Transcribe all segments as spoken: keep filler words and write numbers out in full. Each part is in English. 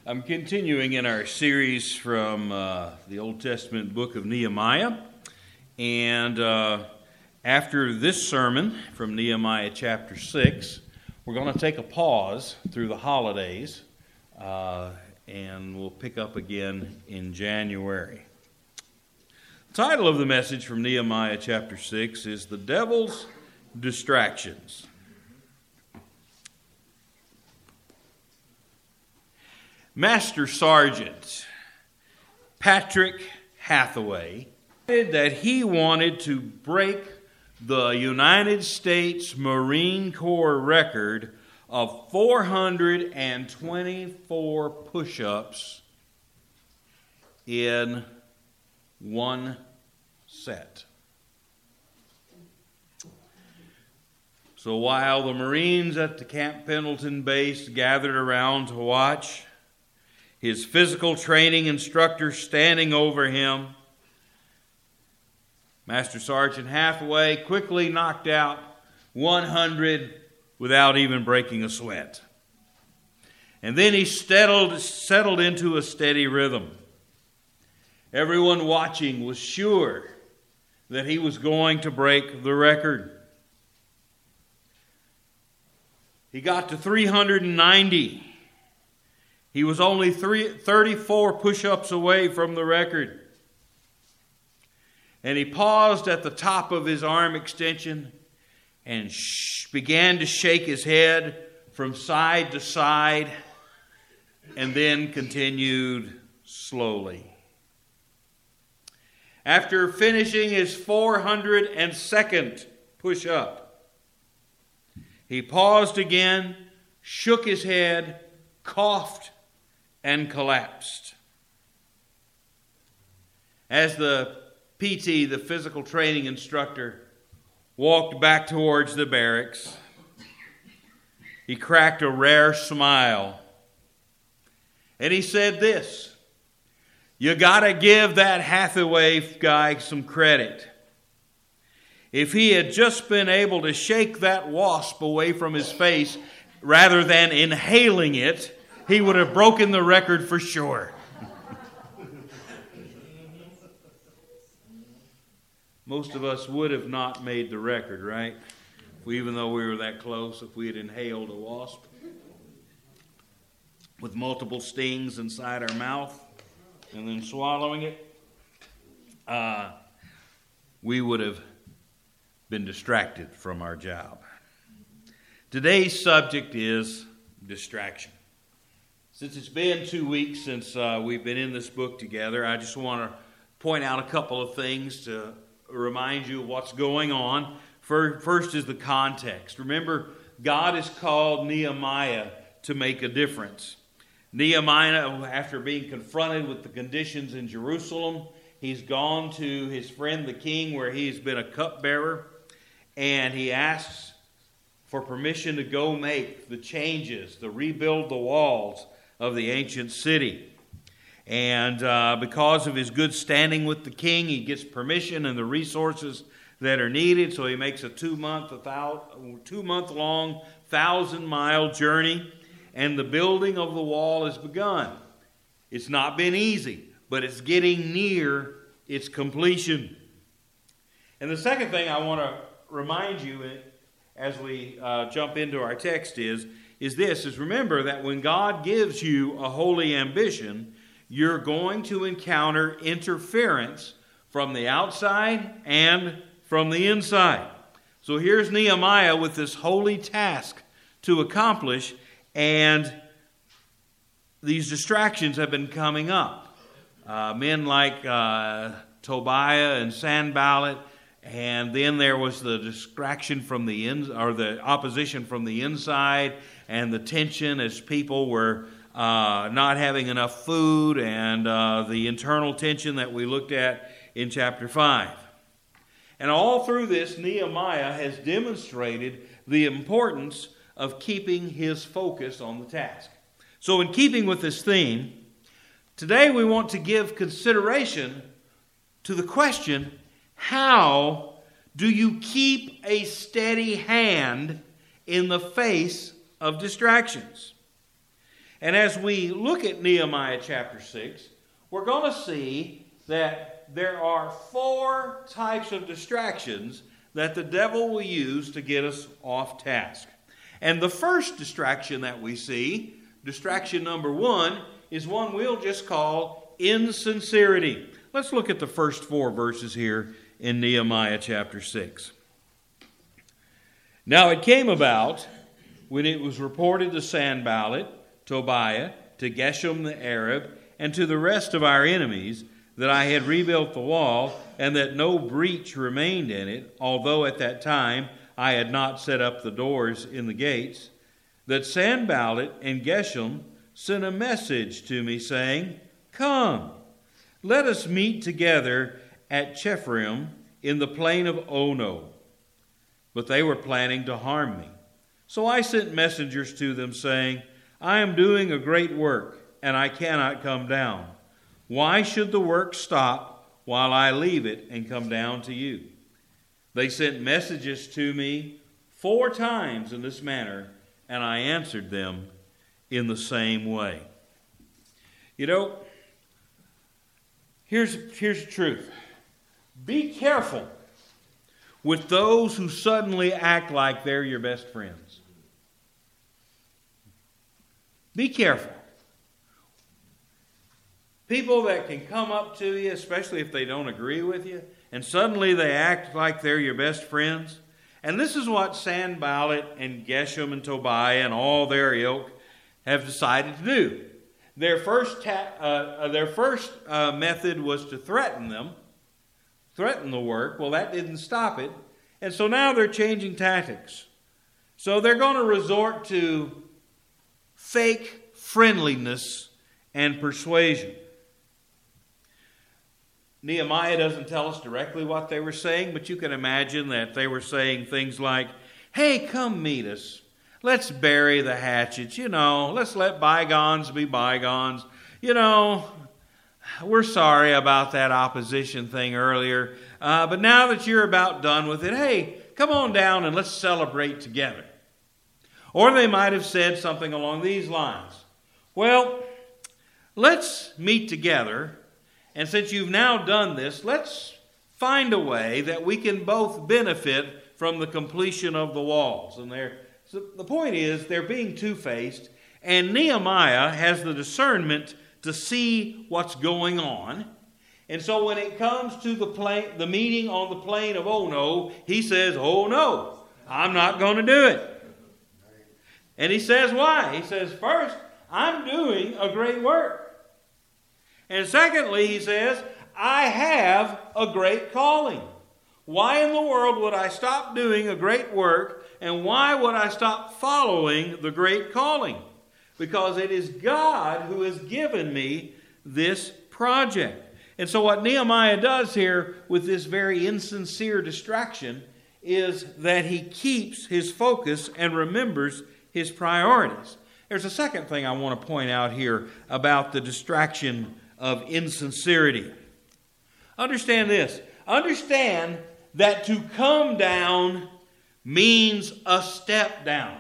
I'm continuing in our series from uh, the Old Testament book of Nehemiah. And uh, after this sermon from Nehemiah chapter six, we're going to take a pause through the holidays, uh, and we'll pick up again in January. The title of the message from Nehemiah chapter six is The Devil's Distractions. Master Sergeant Patrick Hathaway said that he wanted to break the United States Marine Corps record of four hundred twenty-four push-ups in one set. So while the Marines at the Camp Pendleton base gathered around to watch, his physical training instructor standing over him, Master Sergeant Hathaway quickly knocked out one hundred without even breaking a sweat. And then he settled, settled into a steady rhythm. Everyone watching was sure that he was going to break the record. He got to three hundred ninety. He was only three, thirty-four push-ups away from the record. And he paused at the top of his arm extension and sh- began to shake his head from side to side, and then continued slowly. After finishing his four hundred second push-up, he paused again, shook his head, coughed, and collapsed. As the P T, the physical training instructor, walked back towards the barracks, he cracked a rare smile. And he said this: "You got to give that Hathaway guy some credit. If he had just been able to shake that wasp away from his face rather than inhaling it, he would have broken the record for sure." Most of us would have not made the record, right? If we, even though we were that close, if we had inhaled a wasp with multiple stings inside our mouth and then swallowing it, uh, we would have been distracted from our job. Today's subject is distraction. Since it's been two weeks since uh, we've been in this book together, I just want to point out a couple of things to remind you of what's going on. First is the context. Remember, God has called Nehemiah to make a difference. Nehemiah, after being confronted with the conditions in Jerusalem, he's gone to his friend the king where he's been a cupbearer, and he asks for permission to go make the changes, to rebuild the walls of the ancient city. And uh, because of his good standing with the king, he gets permission and the resources that are needed. So he makes a two-month, a thousand, two-month-long, thousand-mile journey, and the building of the wall has begun. It's not been easy, but it's getting near its completion. And the second thing I want to remind you as we uh, jump into our text is, is this, is remember that when God gives you a holy ambition, you're going to encounter interference from the outside and from the inside. So here's Nehemiah with this holy task to accomplish, and these distractions have been coming up. Uh, men like uh, Tobiah and Sanballat, and then there was the distraction from the in, or the opposition from the inside, and the tension as people were uh, not having enough food, and uh, the internal tension that we looked at in chapter five. And all through this, Nehemiah has demonstrated the importance of keeping his focus on the task. So in keeping with this theme, today we want to give consideration to the question, how do you keep a steady hand in the face of distractions? And as we look at Nehemiah chapter six, we're going to see that there are four types of distractions that the devil will use to get us off task. And the first distraction that we see, distraction number one, is one we'll just call insincerity. Let's look at the first four verses here in Nehemiah chapter six. Now it came about when it was reported to Sanballat, Tobiah, to Geshem the Arab, and to the rest of our enemies, that I had rebuilt the wall, and that no breach remained in it, although at that time I had not set up the doors in the gates, that Sanballat and Geshem sent a message to me, saying, Come, let us meet together at Chephrim in the plain of Ono. But they were planning to harm me. So I sent messengers to them, saying, I am doing a great work, and I cannot come down. Why should the work stop while I leave it and come down to you? They sent messages to me four times in this manner, and I answered them in the same way. You know, here's, here's the truth. Be careful with those who suddenly act like they're your best friends. Be careful. People that can come up to you, especially if they don't agree with you, and suddenly they act like they're your best friends. And this is what Sanballat and Geshem and Tobiah and all their ilk have decided to do. Their first, ta- uh, their first uh, method was to threaten them, threaten the work. Well, that didn't stop it. And so now they're changing tactics. So they're going to resort to fake friendliness and persuasion. Nehemiah doesn't tell us directly what they were saying, but you can imagine that they were saying things like, hey, come meet us. Let's bury the hatchet, you know. Let's let bygones be bygones. You know, we're sorry about that opposition thing earlier, uh, but now that you're about done with it, hey, come on down and let's celebrate together. Or they might have said something along these lines. Well, let's meet together, and since you've now done this, let's find a way that we can both benefit from the completion of the walls. And they're, so the point is, they're being two-faced, and Nehemiah has the discernment to see what's going on. And so when it comes to the plain, the meeting on the plain of Ono, he says, oh no, I'm not going to do it. And he says why? He says, first, I'm doing a great work. And secondly, he says, I have a great calling. Why in the world would I stop doing a great work, and why would I stop following the great calling? Because it is God who has given me this project. And so what Nehemiah does here with this very insincere distraction is that he keeps his focus and remembers his priorities. There's a second thing I want to point out here about the distraction of insincerity. Understand this. Understand that to come down means a step down.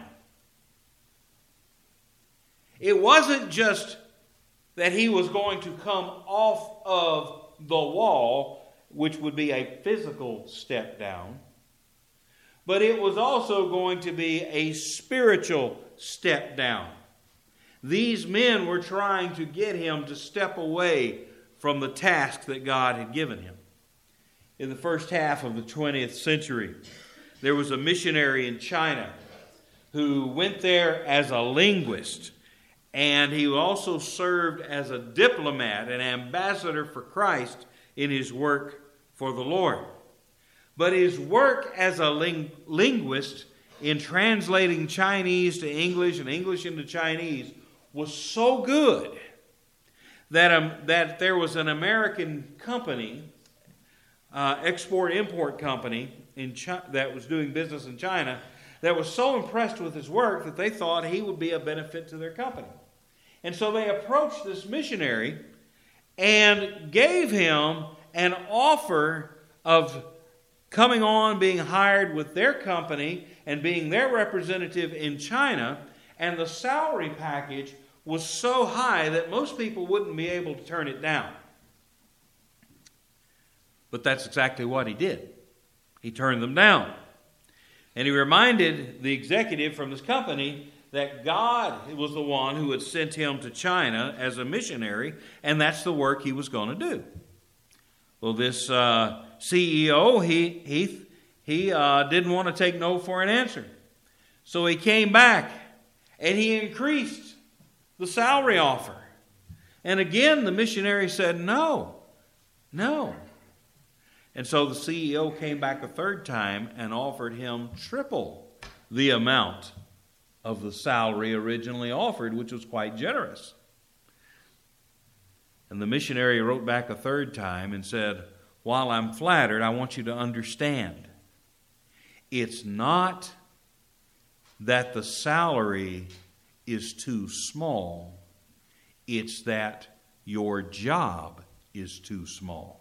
It wasn't just that he was going to come off of the wall, which would be a physical step down, but it was also going to be a spiritual step down. These men were trying to get him to step away from the task that God had given him. In the first half of the twentieth century, there was a missionary in China who went there as a linguist, and he also served as a diplomat, an ambassador for Christ in his work for the Lord. But his work as a ling- linguist in translating Chinese to English and English into Chinese was so good that, um, that there was an American company, uh, export-import company in Chi- that was doing business in China, that was so impressed with his work that they thought he would be a benefit to their company. And so they approached this missionary and gave him an offer of coming on, being hired with their company and being their representative in China, and the salary package was so high that most people wouldn't be able to turn it down. But that's exactly what he did. He turned them down. And he reminded the executive from his company that God was the one who had sent him to China as a missionary, and that's the work he was going to do. Well, this uh, C E O, he he he uh, didn't want to take no for an answer. So he came back, and he increased the salary offer. And again, the missionary said, no, no. And so the C E O came back a third time and offered him triple the amount of the salary originally offered, which was quite generous. And the missionary wrote back a third time and said, while I'm flattered, I want you to understand, it's not that the salary is too small, it's that your job is too small.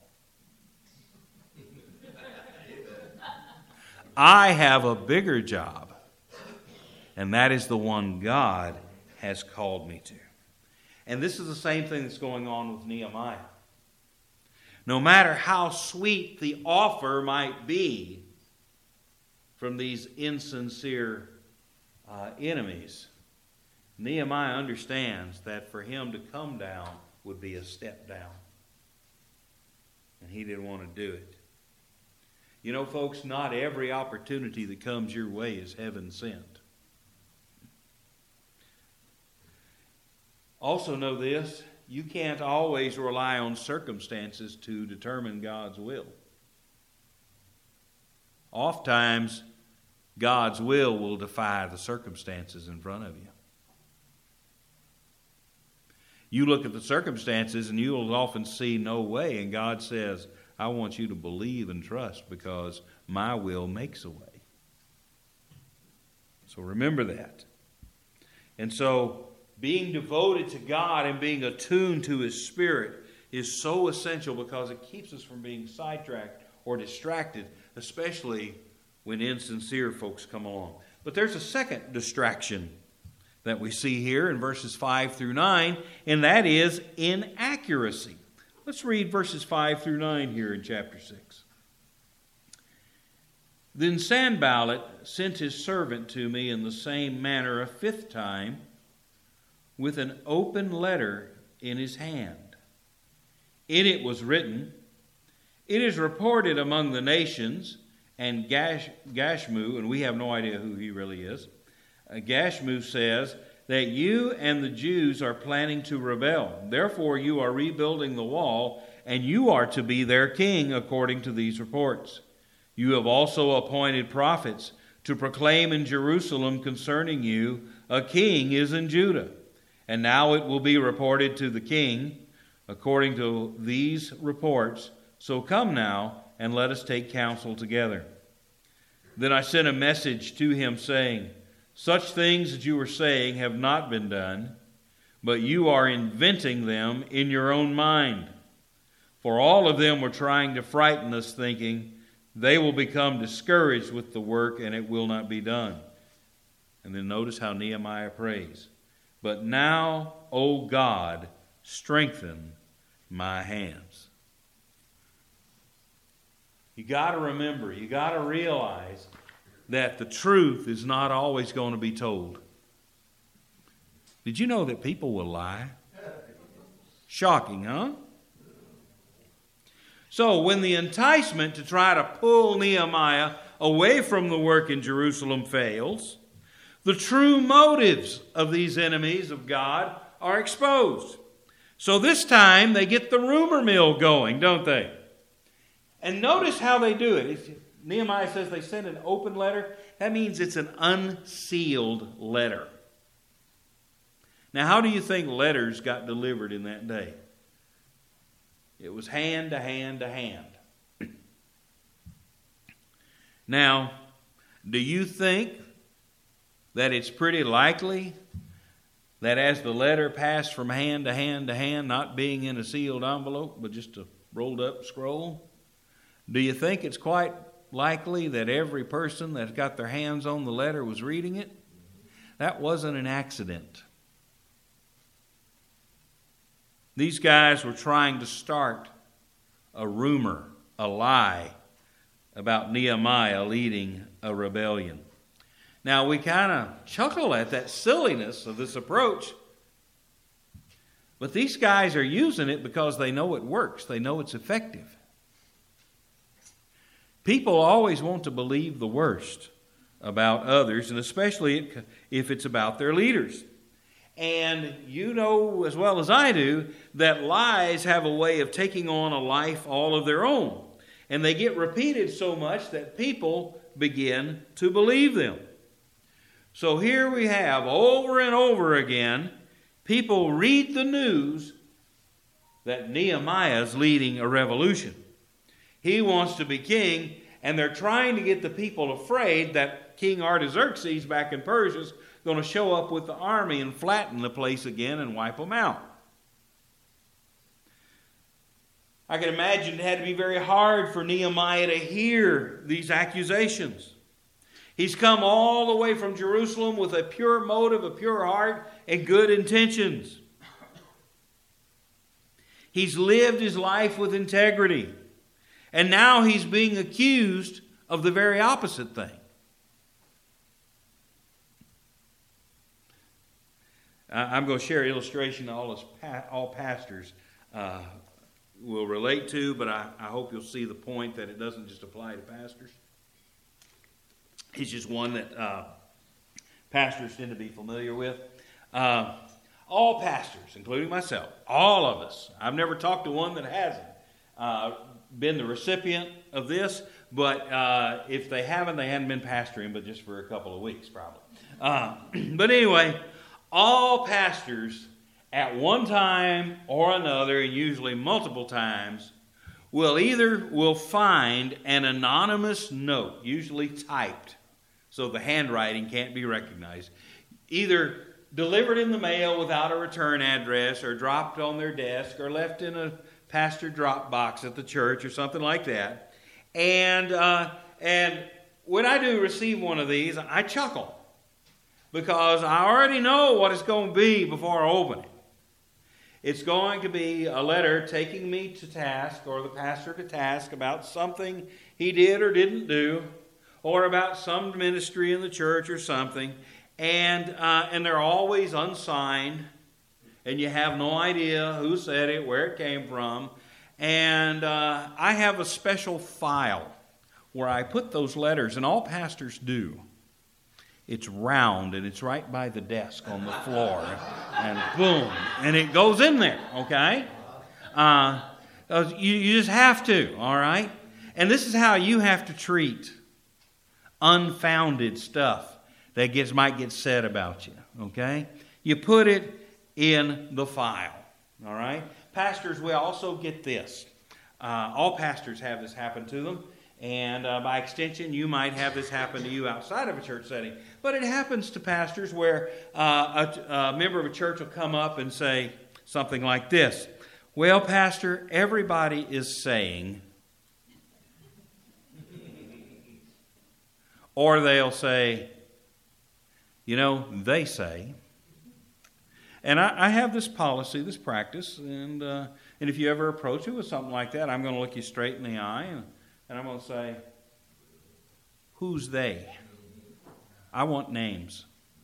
I have a bigger job, and that is the one God has called me to. And this is the same thing that's going on with Nehemiah. No matter how sweet the offer might be from these insincere uh, enemies, Nehemiah understands that for him to come down would be a step down. And he didn't want to do it. You know, folks, not every opportunity that comes your way is heaven sent. Also know this, you can't always rely on circumstances to determine God's will. Oftentimes, God's will will defy the circumstances in front of you. You look at the circumstances and you will often see no way, and God says, I want you to believe and trust because my will makes a way. So remember that. And so being devoted to God and being attuned to His Spirit is so essential because it keeps us from being sidetracked or distracted, especially when insincere folks come along. But there's a second distraction that we see here in verses five through nine, and that is inaccuracy. Let's read verses five through nine here in chapter six. Then Sanballat sent his servant to me in the same manner a fifth time, with an open letter in his hand. In it was written, it is reported among the nations, and Gash, Gashmu, and we have no idea who he really is, uh, Gashmu says that you and the Jews are planning to rebel. Therefore you are rebuilding the wall, and you are to be their king according to these reports. You have also appointed prophets to proclaim in Jerusalem concerning you, a king is in Judah. And now it will be reported to the king according to these reports. So come now and let us take counsel together. Then I sent a message to him saying, such things that you are saying have not been done, but you are inventing them in your own mind. For all of them were trying to frighten us, thinking, they will become discouraged with the work and it will not be done. And then notice how Nehemiah prays. But now, O God, strengthen my hands. You got to remember, you got to realize that the truth is not always going to be told. Did you know that people will lie? Shocking, huh? So when the enticement to try to pull Nehemiah away from the work in Jerusalem fails, the true motives of these enemies of God are exposed. So this time they get the rumor mill going, don't they? And notice how they do it. It's, Nehemiah says they sent an open letter. That means it's an unsealed letter. Now, how do you think letters got delivered in that day? It was hand to hand to hand. Now, do you think that it's pretty likely that as the letter passed from hand to hand to hand, not being in a sealed envelope, but just a rolled up scroll, do you think it's quite likely that every person that got their hands on the letter was reading it? That wasn't an accident. These guys were trying to start a rumor, a lie, about Nehemiah leading a rebellion. Now, we kind of chuckle at that silliness of this approach, but these guys are using it because they know it works. They know it's effective. People always want to believe the worst about others, and especially if it's about their leaders. And you know as well as I do that lies have a way of taking on a life all of their own. And they get repeated so much that people begin to believe them. So here we have over and over again, people read the news that Nehemiah is leading a revolution. He wants to be king, and they're trying to get the people afraid that King Artaxerxes back in Persia is going to show up with the army and flatten the place again and wipe them out. I can imagine it had to be very hard for Nehemiah to hear these accusations. He's come all the way from Jerusalem with a pure motive, a pure heart, and good intentions. He's lived his life with integrity. And now he's being accused of the very opposite thing. I'm going to share an illustration all, us, all pastors uh, will relate to, but I, I hope you'll see the point that it doesn't just apply to pastors. It's just one that uh, pastors tend to be familiar with. Uh, all pastors, including myself, all of us, I've never talked to one that hasn't uh, been the recipient of this, but uh, if they haven't, they hadn't been pastoring, but just for a couple of weeks probably. Uh, but anyway, all pastors at one time or another, and usually multiple times, will either will find an anonymous note, usually typed, so the handwriting can't be recognized, either delivered in the mail without a return address, or dropped on their desk, or left in a pastor drop box at the church, or something like that. And uh, and when I do receive one of these, I chuckle, because I already know what it's going to be before I open it. It's going to be a letter taking me to task, or the pastor to task, about something he did or didn't do, or about some ministry in the church or something. And uh, and they're always unsigned, and you have no idea who said it, where it came from. And uh, I have a special file where I put those letters, and all pastors do. It's round, and it's right by the desk on the floor. And boom, and it goes in there, okay? Uh, you, you just have to, all right? And this is how you have to treat unfounded stuff that gets might get said about you, okay? You put it in the file, all right? Pastors will also get this. Uh, all pastors have this happen to them. And uh, by extension, you might have this happen to you outside of a church setting. But it happens to pastors where uh, a, a member of a church will come up and say something like this. Well, Pastor, everybody is saying. Or they'll say, you know, they say. And I, I have this policy, this practice, and uh, and if you ever approach it with something like that, I'm going to look you straight in the eye and And I'm going to say, who's they? I want names.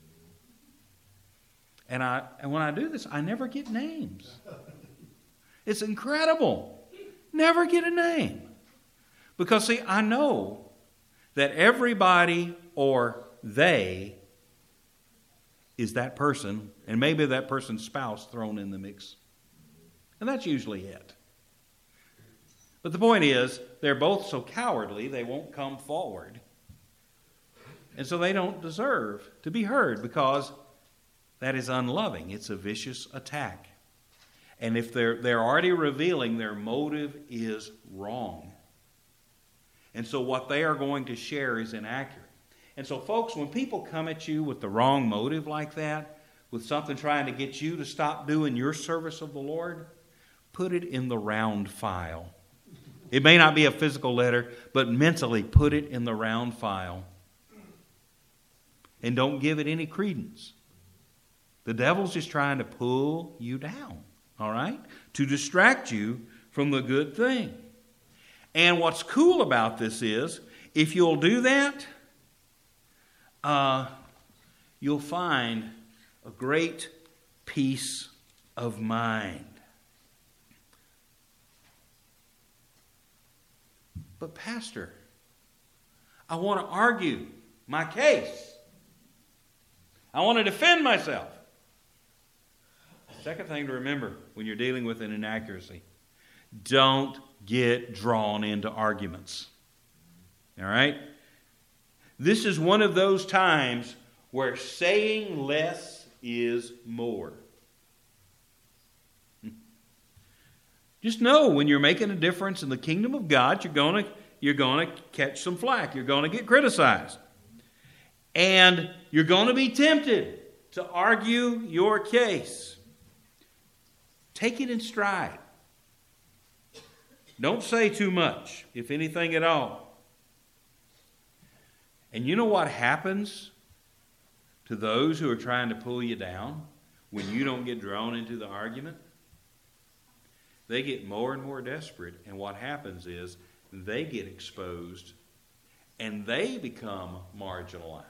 And I and when I do this, I never get names. It's incredible. Never get a name. Because, see, I know that everybody or they is that person, and maybe that person's spouse thrown in the mix. And that's usually it. But the point is, they're both so cowardly, they won't come forward. And so they don't deserve to be heard, because that is unloving. It's a vicious attack. And if they're, they're already revealing their motive is wrong. And so what they are going to share is inaccurate. And so, folks, when people come at you with the wrong motive like that, with something trying to get you to stop doing your service of the Lord, put it in the round file. It may not be a physical letter, but mentally put it in the round file. And don't give it any credence. The devil's just trying to pull you down. all right, to distract you from the good thing. And what's cool about this is, if you'll do that, uh, you'll find a great peace of mind. But Pastor, I want to argue my case. I want to defend myself. Second thing to remember when you're dealing with an inaccuracy, don't get drawn into arguments. All right? This is one of those times where saying less is more. Just know when you're making a difference in the kingdom of God, you're going to you're going to catch some flack. You're going to get criticized. And you're going to be tempted to argue your case. Take it in stride. Don't say too much, if anything at all. And you know what happens to those who are trying to pull you down when you don't get drawn into the argument? They get more and more desperate, and what happens is they get exposed and they become marginalized.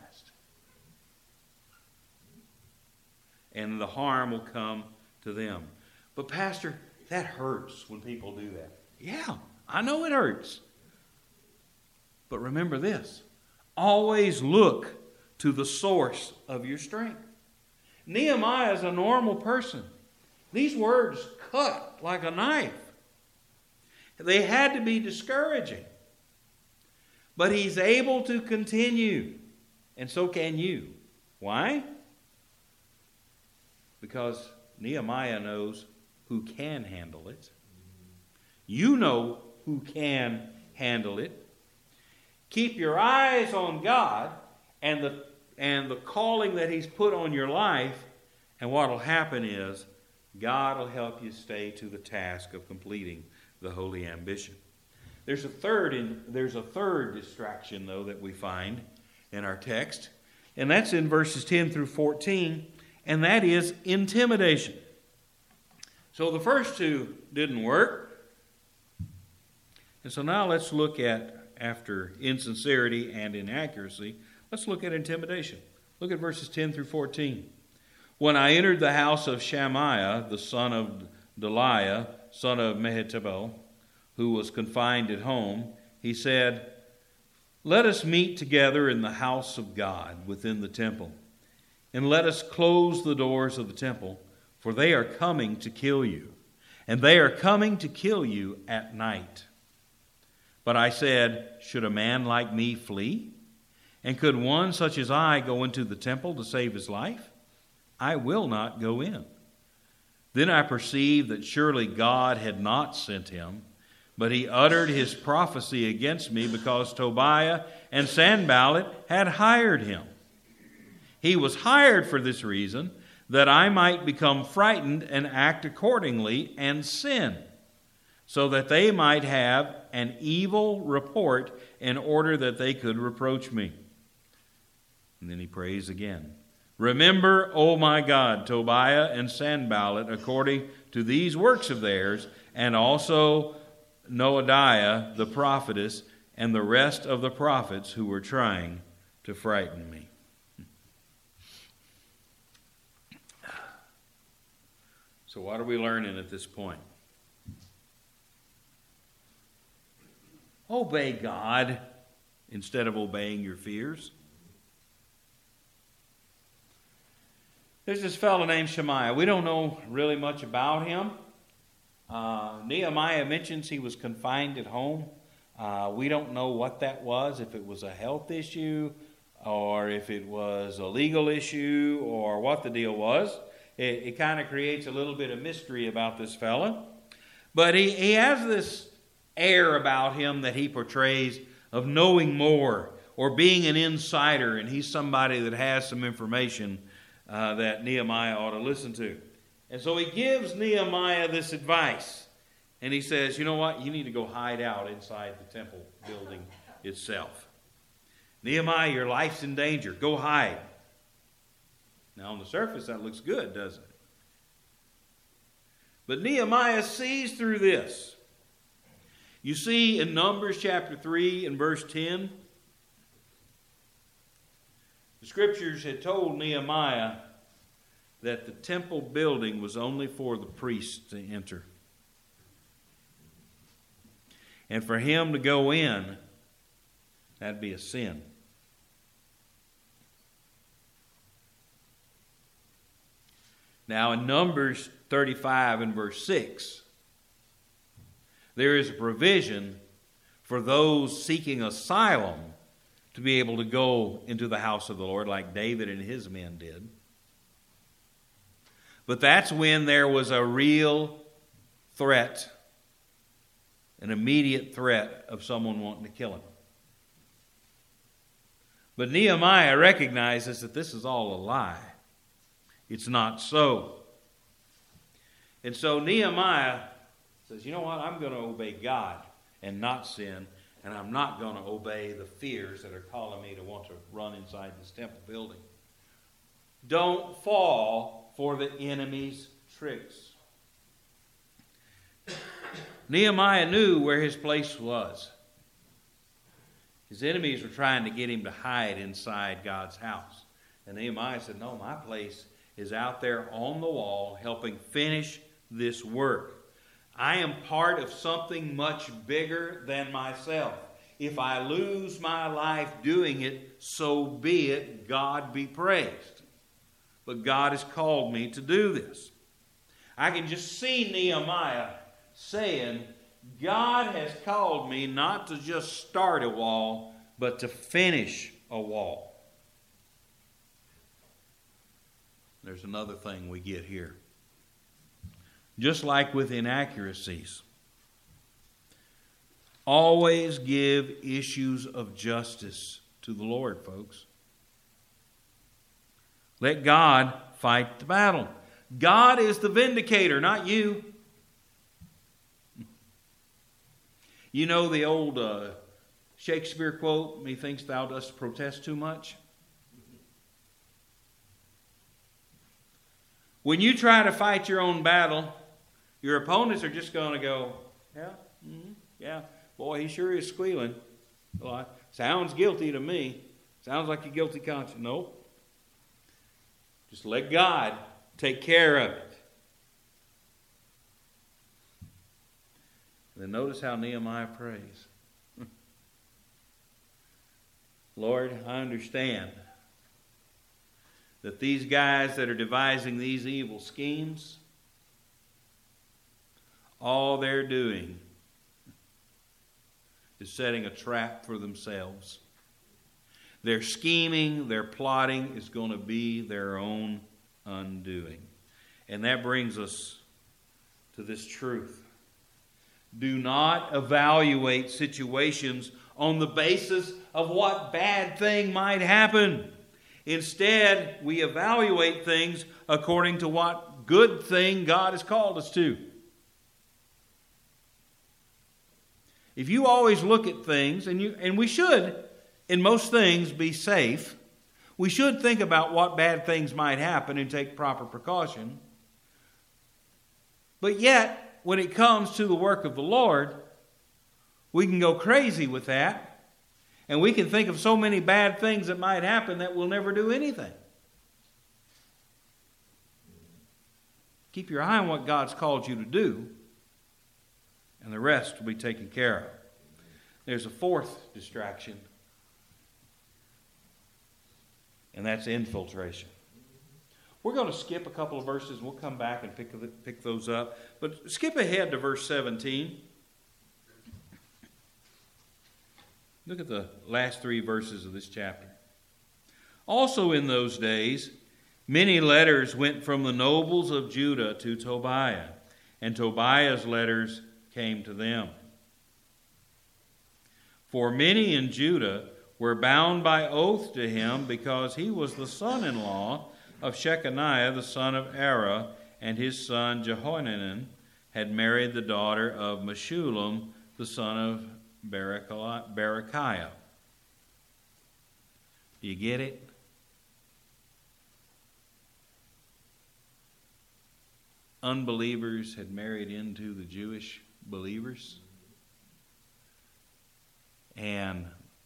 And the harm will come to them. But Pastor, that hurts when people do that. Yeah, I know it hurts. But remember this. Always look to the source of your strength. Nehemiah is a normal person. These words cut like a knife. They had to be discouraging. But he's able to continue. And so can you. Why? Because Nehemiah knows who can handle it. You know who can handle it. Keep your eyes on God and the, and the calling that He's put on your life, and what will happen is God will help you stay to the task of completing the holy ambition. There's a third in, there's a third distraction, though, that we find in our text, and that's in verses ten through fourteen, and that is intimidation. So the first two didn't work. And so now let's look at, after insincerity and inaccuracy, let's look at intimidation. Look at verses ten through fourteen. When I entered the house of Shemaiah, the son of Delaiah, son of Mehetabel, who was confined at home, he said, "Let us meet together in the house of God within the temple, and let us close the doors of the temple, for they are coming to kill you, and they are coming to kill you at night." But I said, "Should a man like me flee? And could one such as I go into the temple to save his life? I will not go in." Then I perceived that surely God had not sent him, but he uttered his prophecy against me because Tobiah and Sanballat had hired him. He was hired for this reason, that I might become frightened and act accordingly and sin, so that they might have an evil report in order that they could reproach me. And then he prays again. "Remember, O my God, Tobiah and Sanballat, according to these works of theirs, and also Noadiah the prophetess, and the rest of the prophets who were trying to frighten me." So what are we learning at this point? Obey God instead of obeying your fears. There's this fellow named Shemaiah. We don't know really much about him. Uh, Nehemiah mentions he was confined at home. Uh, we don't know what that was, if it was a health issue or if it was a legal issue or what the deal was. It, it kind of creates a little bit of mystery about this fellow. But he, he has this air about him that he portrays of knowing more or being an insider, and he's somebody that has some information uh, that Nehemiah ought to listen to. And so he gives Nehemiah this advice, and he says, you know what, you need to go hide out inside the temple building itself. Nehemiah, your life's in danger. Go hide. Now on the surface that looks good, doesn't it? But Nehemiah sees through this. You see in Numbers chapter three and verse ten, the scriptures had told Nehemiah that the temple building was only for the priests to enter. And for him to go in, that'd be a sin. Now in Numbers thirty-five and verse six, there is a provision for those seeking asylum to be able to go into the house of the Lord like David and his men did. But that's when there was a real threat, an immediate threat of someone wanting to kill him. But Nehemiah recognizes that this is all a lie. It's not so. And so Nehemiah says, you know what, I'm going to obey God and not sin, and I'm not going to obey the fears that are calling me to want to run inside this temple building. Don't fall for the enemy's tricks. Nehemiah knew where his place was. His enemies were trying to get him to hide inside God's house. And Nehemiah said, no, my place is out there on the wall helping finish this work. I am part of something much bigger than myself. If I lose my life doing it, so be it. God be praised. But God has called me to do this. I can just see Nehemiah saying, God has called me not to just start a wall, but to finish a wall. There's another thing we get here. Just like with inaccuracies, always give issues of justice to the Lord, folks. Let God fight the battle. God is the vindicator, not you. You know the old uh, Shakespeare quote, methinks thou dost protest too much? When you try to fight your own battle, your opponents are just going to go, yeah, mm-hmm, yeah, boy, he sure is squealing. Well, sounds guilty to me. Sounds like a guilty conscience. Nope. Just let God take care of it. Then notice how Nehemiah prays. Lord, I understand that these guys that are devising these evil schemes, all they're doing is setting a trap for themselves. Their scheming, their plotting is going to be their own undoing. And that brings us to this truth. Do not evaluate situations on the basis of what bad thing might happen. Instead, we evaluate things according to what good thing God has called us to. If you always look at things, and you and we should, in most things, be safe. We should think about what bad things might happen and take proper precaution. But yet, when it comes to the work of the Lord, we can go crazy with that. And we can think of so many bad things that might happen that we'll never do anything. Keep your eye on what God's called you to do, and the rest will be taken care of. There's a fourth distraction, and that's infiltration. We're going to skip a couple of verses, and we'll come back and pick, pick those up. But skip ahead to verse seventeen. Look at the last three verses of this chapter. Also in those days, many letters went from the nobles of Judah to Tobiah, and Tobiah's letters came to them. For many in Judah were bound by oath to him because he was the son-in-law of Shechaniah, the son of Ara, and his son Jehohanan had married the daughter of Meshullam, the son of Berechiah. Do you get it? unbelievers had married into the Jewish believers. And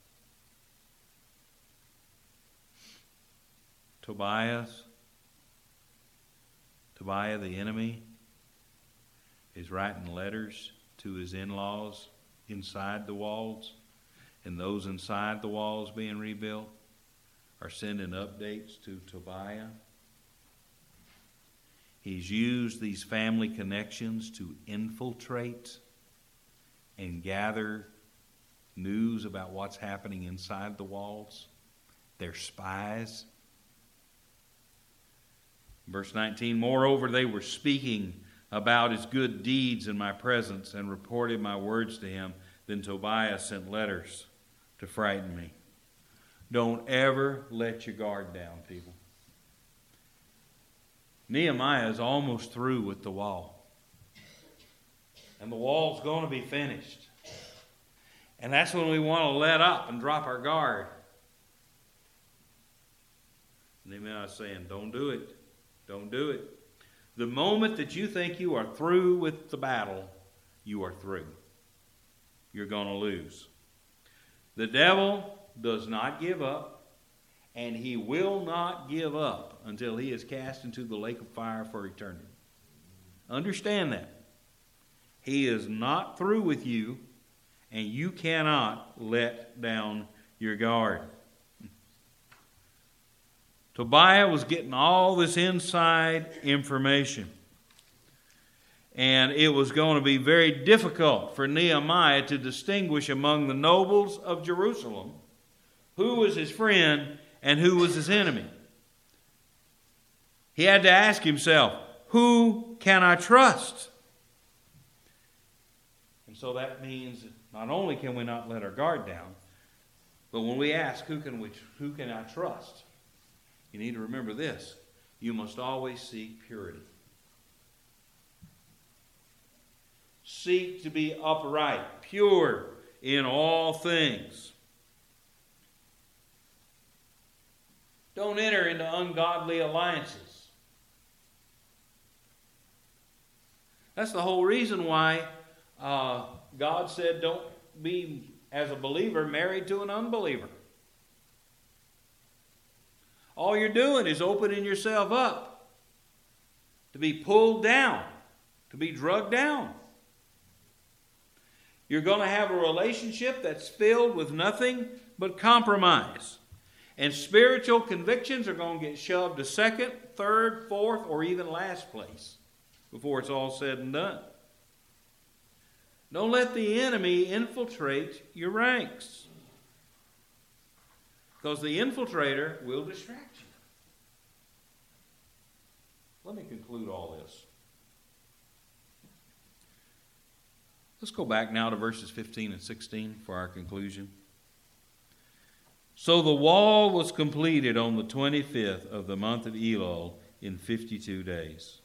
Tobias, Tobiah the enemy, is writing letters to his in-laws inside the walls, and those inside the walls being rebuilt are sending updates to Tobiah. He's used these family connections to infiltrate and gather news about what's happening inside the walls. They're spies. Verse nineteen, moreover, they were speaking about his good deeds in my presence and reported my words to him. Then Tobiah sent letters to frighten me. Don't ever let your guard down, people. Nehemiah is almost through with the wall. And the wall's going to be finished. And that's when we want to let up and drop our guard. Nehemiah is saying, don't do it. Don't do it. The moment that you think you are through with the battle, you are through. You're going to lose. The devil does not give up, and he will not give up until he is cast into the lake of fire for eternity. Understand that. He is not through with you, and you cannot let down your guard. Tobiah was getting all this inside information. And it was going to be very difficult for Nehemiah to distinguish among the nobles of Jerusalem who was his friend and who was his enemy. He had to ask himself, who can I trust? And so that means not only can we not let our guard down, but when we ask, who can we, who can I trust? You need to remember this. You must always seek purity. Seek to be upright, pure in all things. Don't enter into ungodly alliances. That's the whole reason why uh, God said don't be, as a believer, married to an unbeliever. All you're doing is opening yourself up to be pulled down, to be drugged down. You're going to have a relationship that's filled with nothing but compromise. And spiritual convictions are going to get shoved to second, third, fourth, or even last place before it's all said and done. Don't let the enemy infiltrate your ranks, because the infiltrator will distract you. Let me conclude all this. Let's go back now to verses fifteen and sixteen for our conclusion. So the wall was completed on the twenty-fifth of the month of Elul in fifty-two days.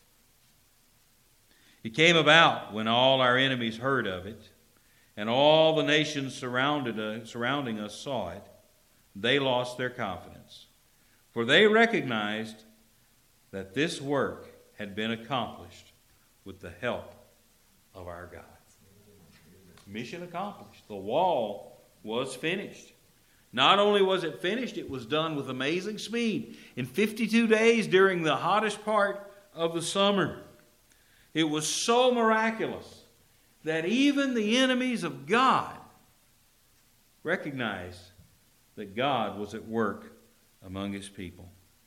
It came about when all our enemies heard of it, and all the nations surrounded us, surrounding us saw it, they lost their confidence. For they recognized that this work had been accomplished with the help of our God. Mission accomplished. The wall was finished. Not only was it finished, it was done with amazing speed. In fifty-two days during the hottest part of the summer. It was so miraculous that even the enemies of God recognized that God was at work among His people.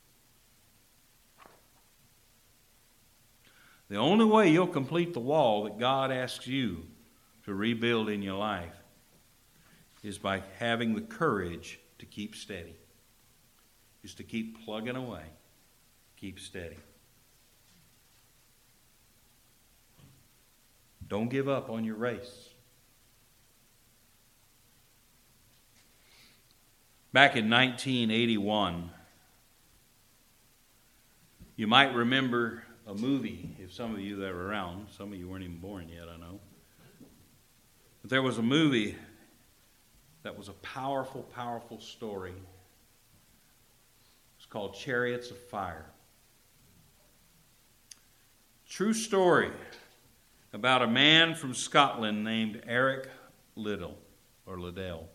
The only way you'll complete the wall that God asks you to rebuild in your life is by having the courage to keep steady. Is to keep plugging away. Keep steady. Don't give up on your race. Back in nineteen eighty-one, you might remember a movie, if some of you that were around. Some of you weren't even born yet, I know. But there was a movie that was a powerful, powerful story. It's called Chariots of Fire. True story about a man from Scotland named Eric Liddell, or Liddell.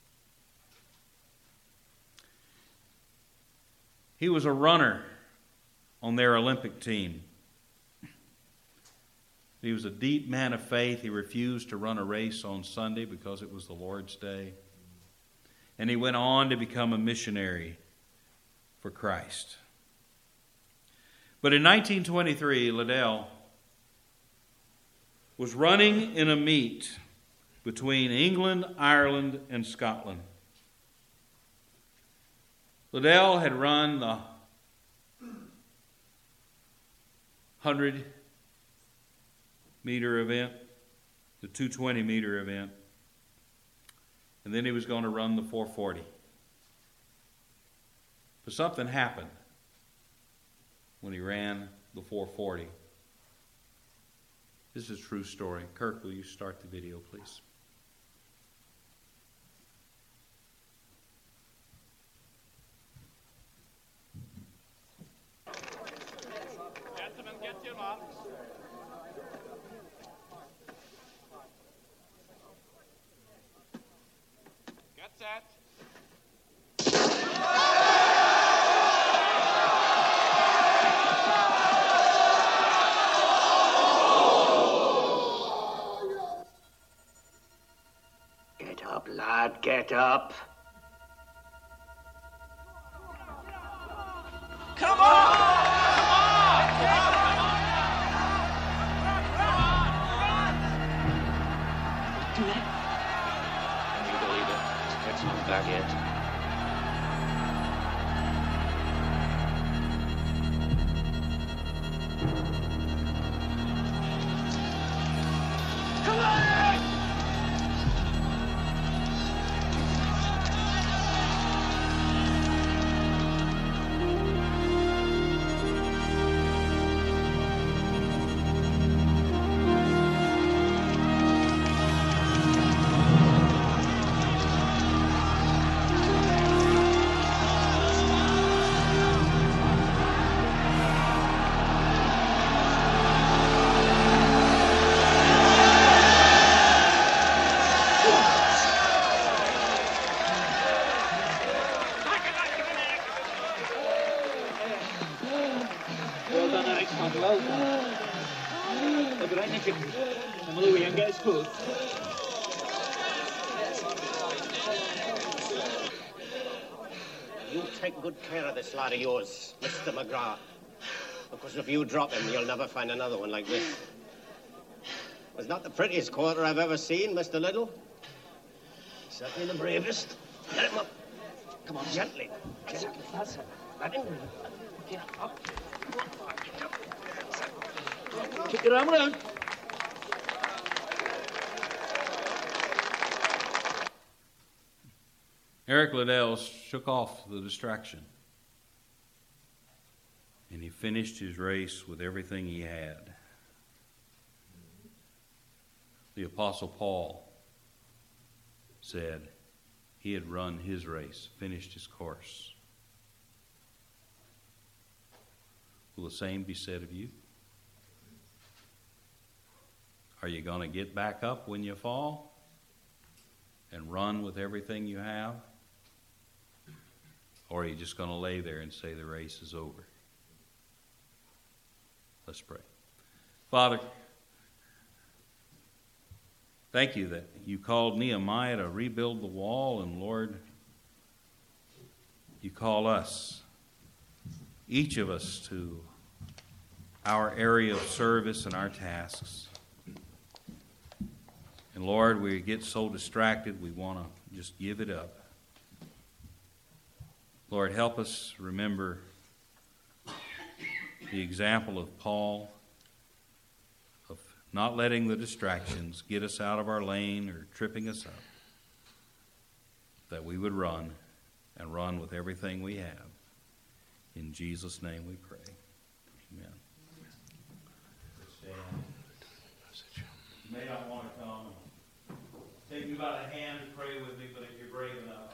He was a runner on their Olympic team. He was a deep man of faith. He refused to run a race on Sunday because it was the Lord's Day. And he went on to become a missionary for Christ. But in nineteen twenty-three, Liddell was running in a meet between England, Ireland, and Scotland. Liddell had run the hundred meter event, the two hundred twenty meter event, and then he was going to run the four forty. But something happened when he ran the four forty. This is a true story. Kirk, will you start the video, please? Gentlemen, get your marks. Get set. Get up, lad, get up. Come on! Can you believe it? It's not back yet. Well done, Alex, man, well done. Look at that, Nick. And Louis, and get his foot. You take good care of this lad of yours, Mister McGrath. Because if you drop him, you'll never find another one like this. It's not the prettiest quarter I've ever seen, Mister Liddell. Certainly the bravest. Get him up. Come on, gently. Gently. That's it. Let him. Get up. Kick your arm around. Eric Liddell shook off the distraction, and he finished his race with everything he had. The Apostle Paul said he had run his race, finished his course. Will the same be said of you? Are you going to get back up when you fall and run with everything you have? Or are you just going to lay there and say the race is over? Let's pray. Father, thank you that you called Nehemiah to rebuild the wall, and Lord, you call us, each of us, to our area of service and our tasks. And Lord, we get so distracted, we want to just give it up. Lord, help us remember the example of Paul, of not letting the distractions get us out of our lane or tripping us up, that we would run and run with everything we have. In Jesus' name we pray. Amen. You may not want to come and take me by the hand to pray with me, but if you're brave enough,